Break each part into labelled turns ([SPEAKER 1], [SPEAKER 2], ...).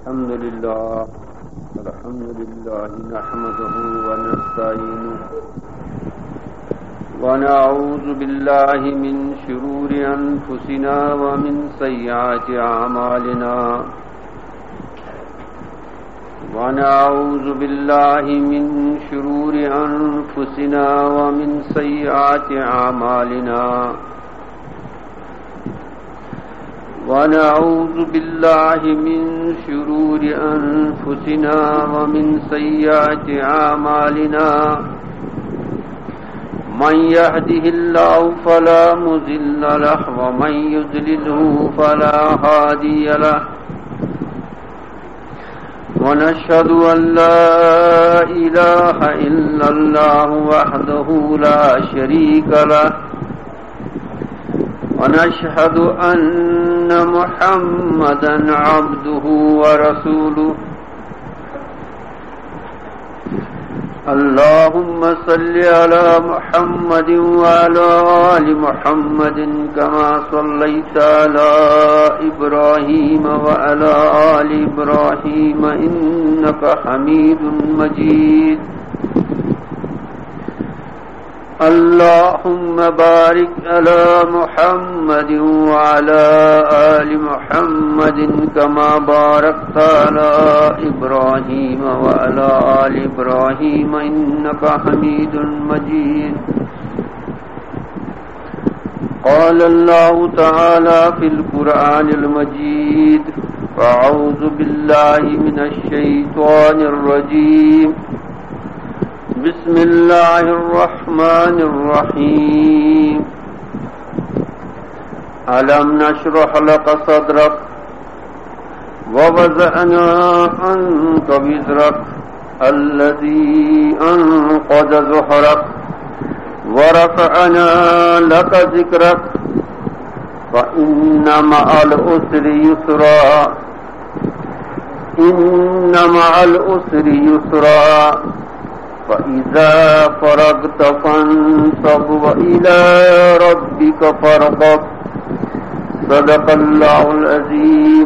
[SPEAKER 1] الحمد لله نحمده ونستعينه ونعوذ بالله من شرور أنفسنا ومن سيئات أعمالنا ونعوذ بالله من شرور أنفسنا ومن سيئات أعمالنا ونعوذ بالله من شرور أنفسنا ومن سيئات أعمالنا من يهده الله فلا مضل له ومن يضلله فلا هادي له ونشهد أن لا إله إلا الله وحده لا شريك له ونشهد أن محمدا عبده ورسوله اللهم صل على محمد وعلى آل محمد كما صليت على إبراهيم وعلى آل إبراهيم إنك حميد مجيد اللهم بارك على محمد وعلى آل محمد كما باركت على إبراهيم وعلى آل إبراهيم إنك حميد مجيد قال الله تعالى في القرآن المجيد أعوذ بالله من الشيطان الرجيم بسم الله الرحمن الرحيم ألم نشرح لك صدرك ووضعنا عنك وزرك الذي أنقض ظهرك ورفعنا لك ذكرك فإن مع العسر يسرا إن مع العسر يسرا فإذا فرغت فانصب وإلى ربك فارغب صدق الله العظيم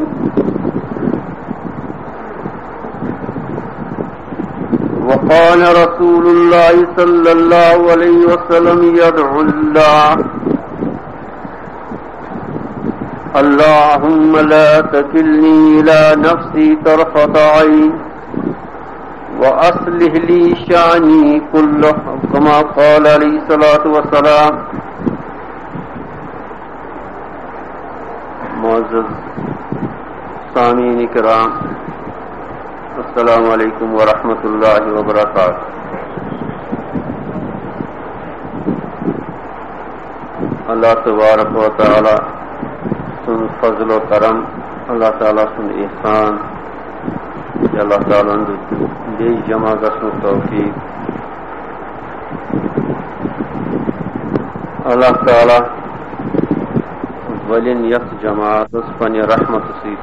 [SPEAKER 1] وقال رسول الله صلى الله عليه وسلم يدعو الله اللهم لا تكلني إلى نفسي طرفة عين وأصلح لي شأني كله كما قال عليه الصلاة والسلام. معزز سامعین کرام، السلام علیکم ورحمۃ اللہ وبرکاتہ. اللہ تبارک و تعالی سن فضل و کرم، اللہ تعالی سن احسان، اللہ تعالی بے جمع گسن توفیق، اللہ تعالی ولین یس جماعت پن رحمت ست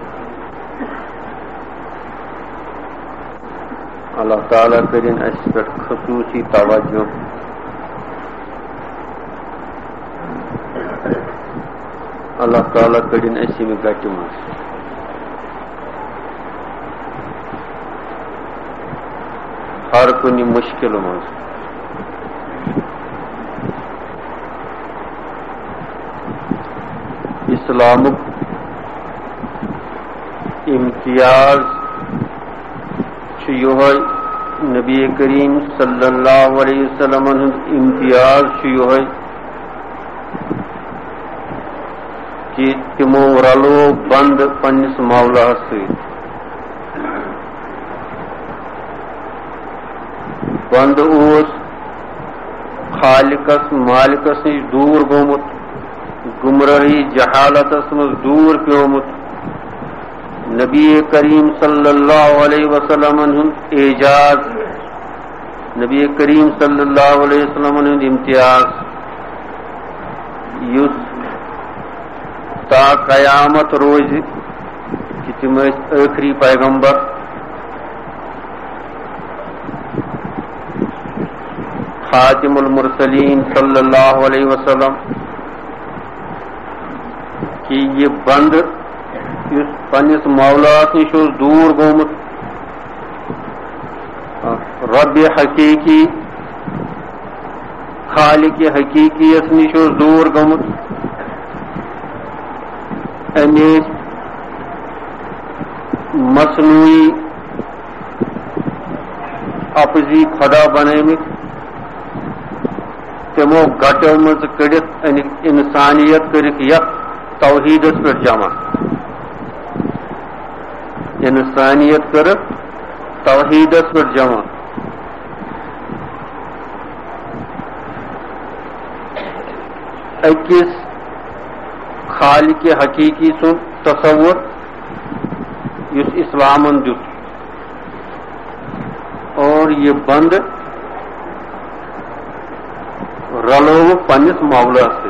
[SPEAKER 1] اللہ تعالی کرن اس پہ خصوصی توجہ. اللہ تعالی کرن اس میں گٹ مز ہر کن مشکل مز اسلامک امتیاز یہ نبی کریم صلی اللہ علیہ وسلم امتیاز یہ کہ تمو رلو بند پنس مولا ست. بند اوس خالقس مالکس نش دور گومت، گمراہی جہالتس مز دور پیومت. نبی کریم صلی اللہ علیہ وسلم اعجاز، نبی کریم صلی اللہ علیہ وسلم امتیاز یس تا قیامت روز کہ تم آخری پیغمبر. خاتم المرسلین صلی اللہ علیہ وسلم کہ یہ بند اس پنس مولاس نش دور گومت رب حقیقی خالق حقیقیت نش دور گومت امیس مصنوعی اپزی خدا بنمت تمو گٹو مز کڑت انسانیت کرک یت توحیدس پہ جمع انسانیت کرک توحیدس پہ جمع اکس خالق حقیقی سن تصور اس اسلامن دت اور یہ بند رلو پنس مولا سے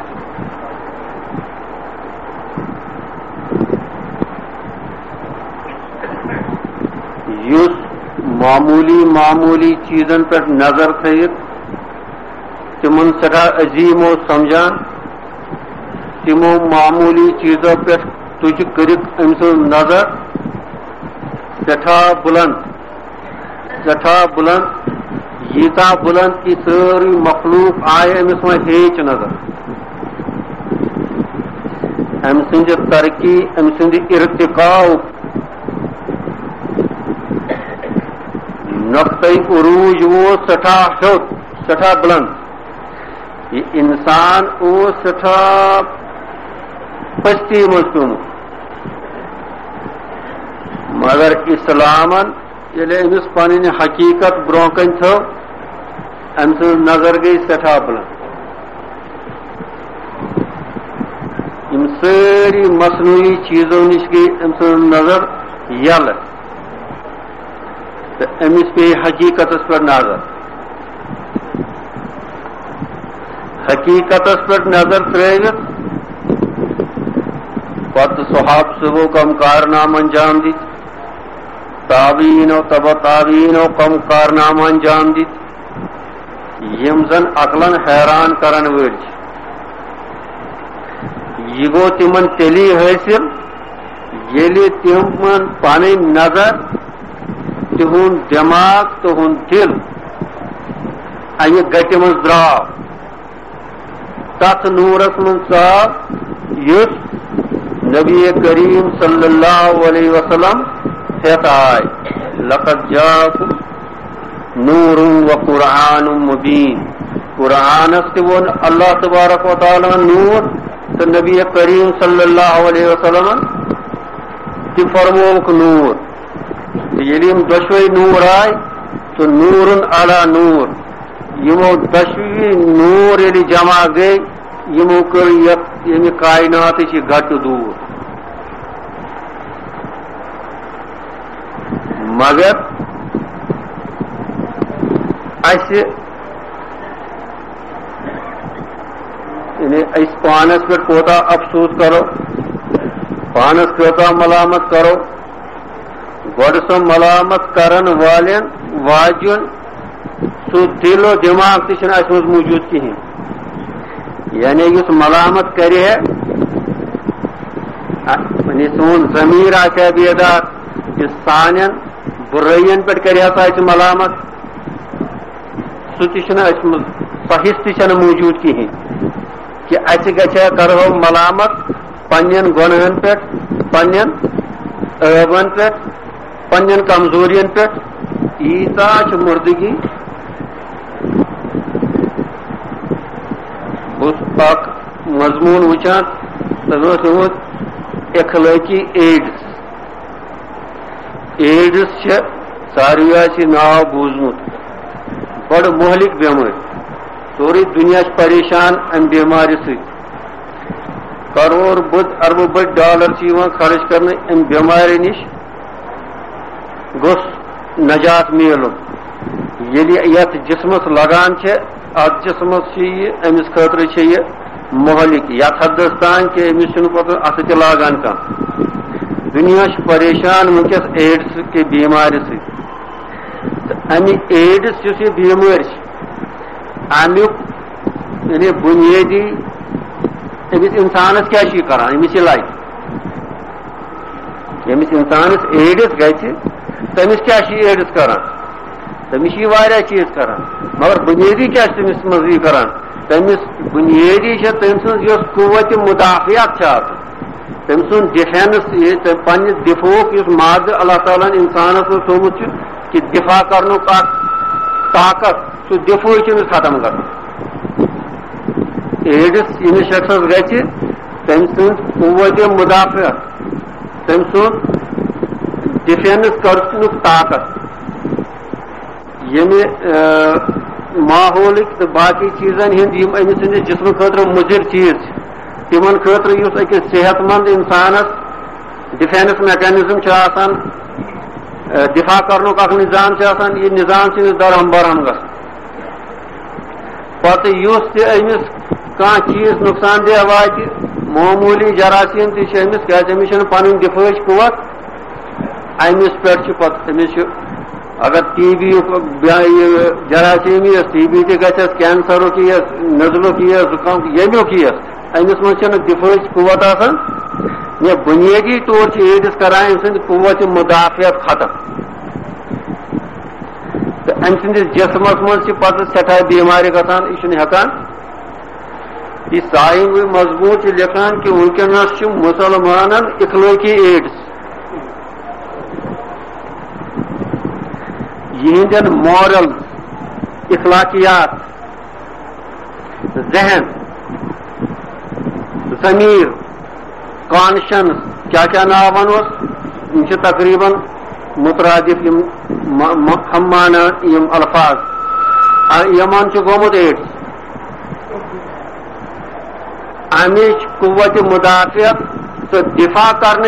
[SPEAKER 1] یس معمولی چیزن پہ نظر تھیت تمن سٹھا عظیم و سمجھان تمو معمولی چیزوں پہ تج کرک ام سن نظر سٹھا بلند یتا بلند کی ساری مخلوق آئے امس میں ہیچ نظر ام سند ترقی ام سند ارتقاء نقطہ عروج وہ سٹھا بلند یہ انسان او سٹھا پستی مزتون مگر اسلامن یلی امس پن حقیقت برو کن تھو ام سن نظر گئی سٹھا بلند ام ساری مصنوعی چیزوں نش گئی ام سن نظر یل تو امس پہ حقیقت پہ نظر حقیقت پہ نظر ترت پتہ صحاب صبح کم کارنام انجام دت تابعین و تبع تابعین و کم کارنام انجام دت یم زن عقلن حیران کرن وڑ یہ گو تمن تیلی حاصل یلی تمن پن نظر تہن دماغ تہن دل امہ گٹہ من درا تت نورس من صاف یس نبی کریم صلی اللہ علیہ وسلم ہیت آئے لقد جاءکم نور و قرآن مبین قرآنس تہ ون اللہ تبارک و تعالی نور تو نبی کریم صلی اللہ علیہ وسلم تہ فرموک نور یلیم دشوی نور آئے تو نور علی نور یمو دشوی نور یلی جمع گئی یمو کر یمہ کائنات گھٹ دور مگر اس پانس پہ کوتا افسوس کرو پانس کوتا ملامت کرو گوڑ سو ملامت کرن والن واجن سو دل و دماغ تہ اس مز موجود کہین یعنی اس ملامت کرے سون ضمیر آسا بیدار کہ سان برائین پہ کرے اس ملامت سہ تہ حص تہ موجود کہین کہ اس گھے کرو ملامت پن گنہن پہ پن عیبن پہ پن کمزورین پہ ایتا مردگی بس اک مضمون وچان تک اخلاقی ایڈس ساروی ناو بوزمت بڑ مہلک بیمار سوری دنیا پریشان ام بیمار سی کرور بد ارب بڑ ڈالر خرچ کرنے ام بیماری نش گوس نجات میلن یلی یت جسمس لگان ات جسمس امس خاطر یہ مہلک یت حدس تان کہ امس پتہ ات تہ لاگان کم دنیا پریشان ونکس ایڈس کے بیماری سی امہ ایڈس اس یہ بیمار امیک یعنی بنیادی امس انسانس کیا کران امس یہ لائف یمس انسانس ایڈس گژھِ تمس کیا ایڈس کران تمس واریاہ چیز کران مگر بنیادی کیا تمس مز یہ کران تمس بنیادی تم سن یس قوت مدافعت تم سن ڈیفینس پنہ دفاعک اس مادہ اللہ تعالیٰ انسانس تھومت کہ دفاع کرنک طاقت سہ دفاع چمس ختم کر ایڈس یمس شخص گژھِ تم سن قوت مدافعت تم سن ڈیفینس کرنک طاقت یم ماحولک تو باقی چیزن ہند امس سندس جسم خاطر مضر چیز تمن خاطر اس اکس صحت مند انسانس ڈیفینس میکانزم دفاع کرنک اخ نظام یہ نظام درہم برہم گھن پتہ اس امس کان چیز نقصان دہ وات معمولی جراثیم تمس کیا امس پن دفاع قوت امس پہ امس اگر ٹی بی جراثیم یس ٹی بی تہ گھس کینسرک یس نزلک یس زکام یمیک یس امس مز دفاع قوت آسان یہ بنیادی طور ایڈس کران ام سند قوت مدافعت ختم تو ام سندس جسمس مز پتہ سٹھا بیمار گھان یہ ہکان یہ سائن مضبوط لکھان کہ ونکس مسلمانن اخلٲقی ایڈس یہندین مورل اخلاقیات ذہن ضمیر کانشنس کیا ناو ونوس تقریباً مترادف ہم مانا یم الفاظ یمن گومت ایڈس امچ قوت مدافعت تو دفاع کرنے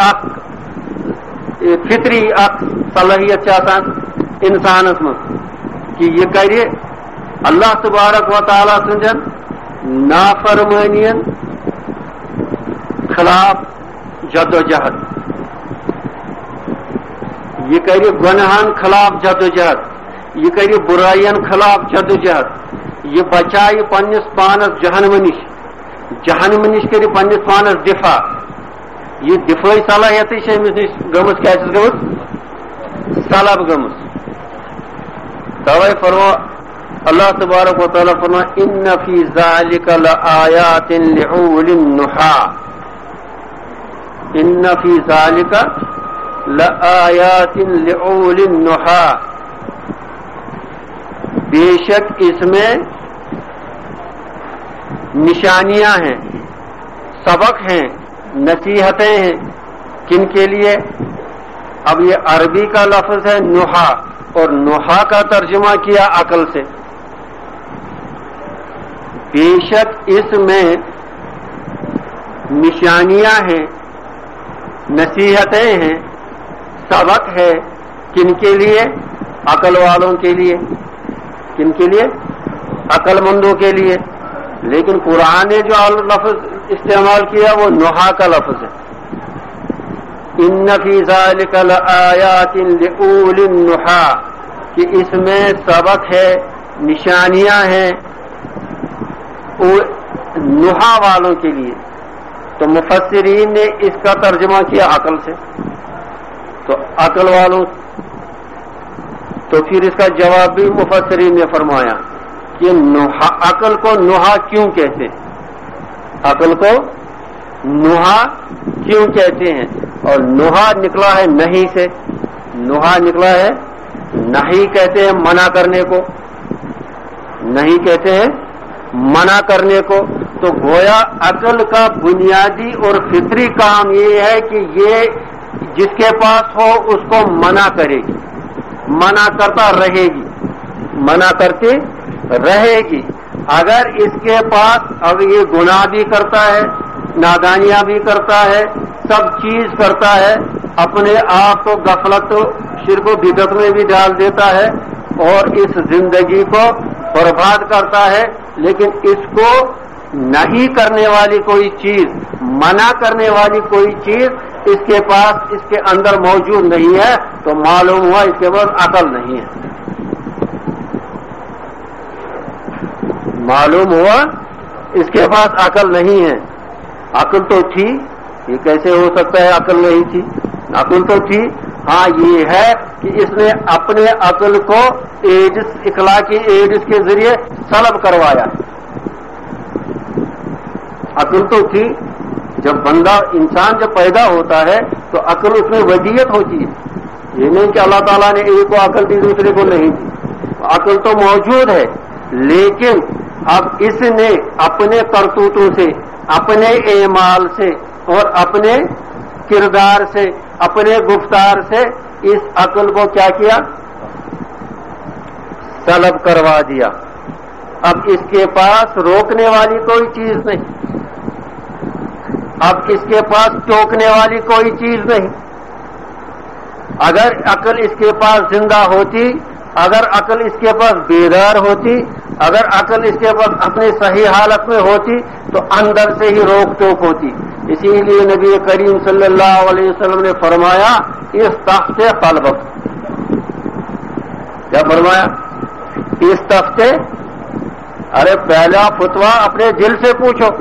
[SPEAKER 1] فطری صلاحیت انسانس مز کہ یہ کر اللہ تبارک و تعالیٰ سندین نافرمانین خلاف جد و جہد یہ کر گناہن خلاف جد و جہد یہ کر برائین خلاف جد و جہد یہ بچائے پنس پانس جہنم نش کر پنس پانس دفاع یہ دفاعی صلاحیت امس نش گمت کیا گمت سلب گمت توے فرما اللہ تبارک و تعالیٰ فرما ان فی ذالک لآیات لأولی النہی ان فی ذالک لآیات لأولی النہی بے شک اس میں نشانیاں ہیں سبق ہیں نصیحتیں ہیں کن کے لیے اب یہ عربی کا لفظ ہے نحا اور نحا کا ترجمہ کیا عقل سے بے شک اس میں نشانیاں ہیں نصیحتیں ہیں سبق ہے کن کے لیے عقل والوں کے لیے کن کے لیے عقل مندوں کے لیے لیکن قرآن نے جو لفظ استعمال کیا وہ نحا کا لفظ ہے ان فی ذالک لآیات لأولی النہی کہ اس میں سبق ہے نشانیاں ہیں نحا والوں کے لیے تو مفسرین نے اس کا ترجمہ کیا عقل سے تو عقل والوں تو پھر اس کا جواب بھی مفسرین نے فرمایا کہ عقل کو نحا کیوں کہتے ہیں عقل کو نحا کیوں کہتے ہیں اور نحا نکلا ہے نہیں سے نحا نکلا ہے نہیں کہتے ہیں منع کرنے کو نہیں کہتے ہیں منع کرنے کو تو گویا عقل کا بنیادی اور فطری کام یہ ہے کہ یہ جس کے پاس ہو اس کو منع کرے گی منع کرتا رہے گی منع کرتی رہے گی اگر اس کے پاس اب یہ گناہ بھی کرتا ہے نادانیاں بھی کرتا ہے سب چیز کرتا ہے اپنے آپ کو غفلت شرک و بدعت میں بھی ڈال دیتا ہے اور اس زندگی کو برباد کرتا ہے لیکن اس کو نہیں کرنے والی کوئی چیز منع کرنے والی کوئی چیز اس کے پاس اس کے اندر موجود نہیں ہے تو معلوم ہوا اس کے پاس عقل نہیں ہے معلوم ہوا اس کے پاس عقل نہیں ہے عقل تو تھی یہ کیسے ہو سکتا ہے عقل نہیں تھی عقل تو تھی، ہاں یہ ہے کہ اس نے اپنے عقل کو ایڈس، اخلاقی ایڈس کے ذریعے سلب کروایا۔ عقل تو تھی، جب بندہ انسان جب پیدا ہوتا ہے تو عقل اس میں ودیت ہوتی ہے، یہ نہیں کہ اللہ تعالیٰ نے ایک کو عقل دی دوسرے کو نہیں دی، عقل تو موجود ہے، لیکن اب اس نے اپنے کرتوتوں سے، اپنے اعمال سے اور اپنے کردار سے، اپنے گفتار سے اس عقل کو کیا کیا؟ سلب کروا دیا۔ اب اس کے پاس روکنے والی کوئی چیز نہیں، اب اس کے پاس ٹوکنے والی کوئی چیز نہیں۔ اگر عقل اس کے پاس زندہ ہوتی، اگر عقل اس کے پاس بیدار ہوتی، اگر عقل اس کے پاس اپنی صحیح حالت میں ہوتی تو اندر سے ہی روک ٹوک ہوتی۔ اسی لیے نبی کریم صلی اللہ علیہ وسلم نے فرمایا اس تخت قلبک، کیا فرمایا؟ اس تخت، ارے پہلا فتویٰ اپنے دل سے پوچھو،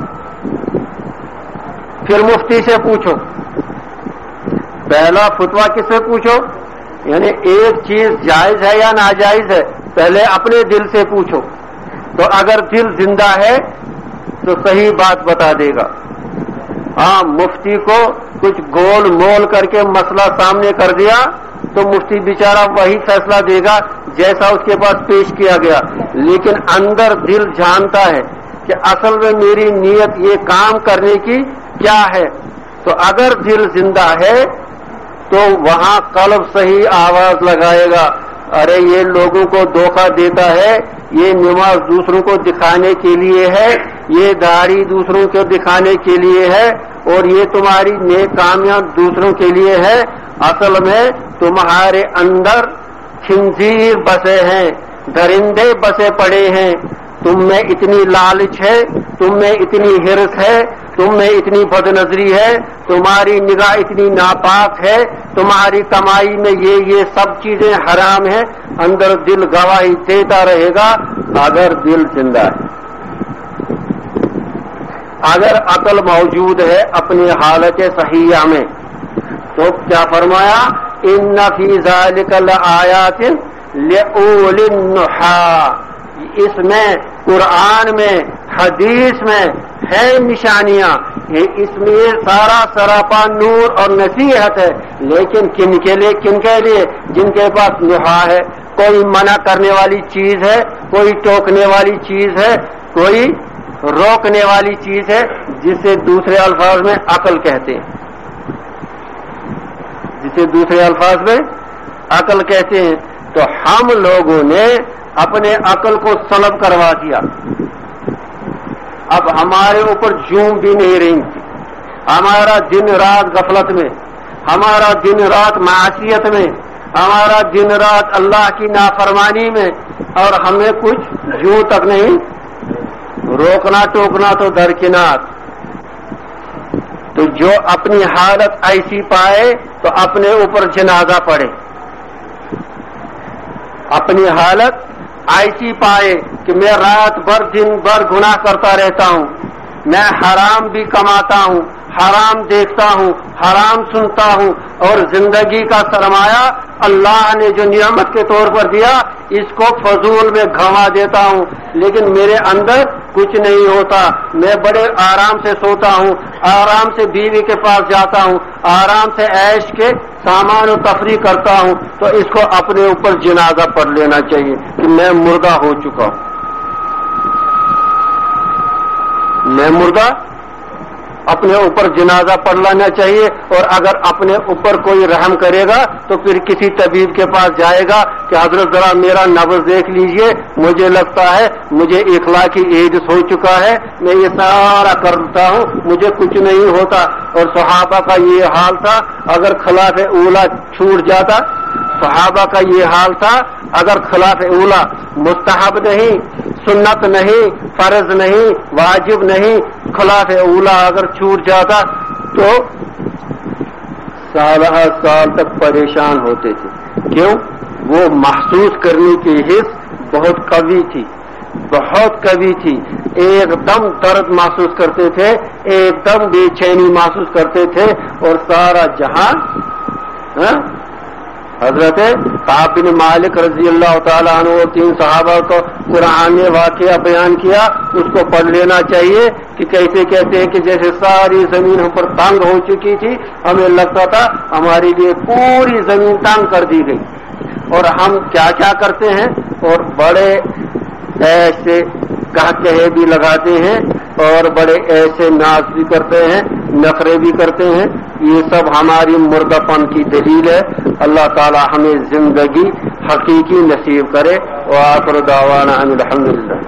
[SPEAKER 1] پھر مفتی سے پوچھو۔ پہلا فتویٰ کس سے پوچھو؟ یعنی ایک چیز جائز ہے یا ناجائز ہے، پہلے اپنے دل سے پوچھو، تو اگر دل زندہ ہے تو صحیح بات بتا دے گا۔ ہاں، مفتی کو کچھ گول مول کر کے مسئلہ سامنے کر دیا تو مفتی بیچارہ وہی فیصلہ دے گا جیسا اس کے پاس پیش کیا گیا، لیکن اندر دل جانتا ہے کہ اصل میں میری نیت یہ کام کرنے کی کیا ہے۔ تو اگر دل زندہ ہے تو وہاں قلب صحیح آواز لگائے گا، ارے یہ لوگوں کو دھوکہ دیتا ہے، یہ نماز دوسروں کو دکھانے کے لیے ہے، یہ داڑھی دوسروں کو دکھانے کے لیے ہے، اور یہ تمہاری نیک کامیاب دوسروں کے لیے ہے۔ اصل میں تمہارے اندر خنزیر بسے ہیں، درندے بسے پڑے ہیں، تم میں اتنی لالچ ہے، تم میں اتنی حرص ہے، تم میں اتنی بد نظری ہے، تمہاری نگاہ اتنی ناپاک ہے، تمہاری کمائی میں یہ سب چیزیں حرام ہیں۔ اندر دل گواہی دیتا رہے گا اگر دل زندہ ہے۔ اگر عقل موجود ہے اپنی حالت صحیحہ میں تو کیا فرمایا؟ ان فی ذلک لآیات لأولی النہی، اس میں قرآن میں حدیث میں ہے نشانیاں، اس میں سارا سراپا نور اور نصیحت ہے، لیکن کن کے لیے؟ کن کے لیے؟ جن کے پاس نہا ہے، کوئی منع کرنے والی چیز ہے، کوئی ٹوکنے والی چیز ہے، کوئی روکنے والی چیز ہے، جسے دوسرے الفاظ میں عقل کہتے ہیں، جسے دوسرے الفاظ میں عقل کہتے ہیں۔ تو ہم لوگوں نے اپنے عقل کو سلب کروا دیا، اب ہمارے اوپر جوم بھی نہیں رہی تھی، ہمارا دن رات غفلت میں، ہمارا دن رات معصیت میں، ہمارا دن رات اللہ کی نافرمانی میں، اور ہمیں کچھ جوں تک نہیں، روکنا ٹوکنا تو درکنار۔ تو جو اپنی حالت ایسی پائے تو اپنے اوپر جنازہ پڑے، اپنی حالت ایسی پائے کہ میں رات بھر دن بھر گناہ کرتا رہتا ہوں، میں حرام بھی کماتا ہوں، حرام دیکھتا ہوں، حرام سنتا ہوں، اور زندگی کا سرمایہ اللہ نے جو نعمت کے طور پر دیا اس کو فضول میں گھما دیتا ہوں، لیکن میرے اندر کچھ نہیں ہوتا۔ میں بڑے آرام سے سوتا ہوں، آرام سے بیوی کے پاس جاتا ہوں، آرام سے عیش کے سامان و تفریح کرتا ہوں، تو اس کو اپنے اوپر جنازہ پڑھ لینا چاہیے کہ میں مردہ ہو چکا ہوں، میں مردہ، اپنے اوپر جنازہ پڑھ لینا چاہیے۔ اور اگر اپنے اوپر کوئی رحم کرے گا تو پھر کسی طبیب کے پاس جائے گا کہ حضرت ذرا میرا نبض دیکھ لیجئے، مجھے لگتا ہے مجھے اخلاقی ایڈس ہو چکا ہے، میں یہ سارا کرتا ہوں، مجھے کچھ نہیں ہوتا۔ اور صحابہ کا یہ حال تھا، اگر خلاف اولا چھوٹ جاتا، صحابہ کا یہ حال تھا، اگر خلاف اولا مستحب نہیں، سنت نہیں، فرض نہیں، واجب نہیں، خلاف اولا اگر چھوٹ جاتا تو سالہ سال تک پریشان ہوتے تھے۔ کیوں؟ وہ محسوس کرنے کی حس بہت قوی تھی، بہت قوی تھی، ایک دم درد محسوس کرتے تھے، ایک دم بے چینی محسوس کرتے تھے، اور سارا جہاں حضرت کعب بن مالک رضی اللہ تعالیٰ عنہ اور 3 صحابہ کو قرآن نے واقعہ بیان کیا، اس کو پڑھ لینا چاہیے کہ کیسے کہتے ہیں کہ جیسے ساری زمین ہم پر تنگ ہو چکی تھی، ہمیں لگتا تھا ہمارے لیے پوری زمین تنگ کر دی گئی، اور ہم کیا کیا کرتے ہیں اور بڑے ایسے کہے بھی لگاتے ہیں اور بڑے ایسے ناز بھی کرتے ہیں، نخرے بھی کرتے ہیں، یہ سب ہماری مردہ پن کی دلیل ہے۔ اللہ تعالی ہمیں زندگی حقیقی نصیب کرے، وآخر دعوانا ان الحمدللہ۔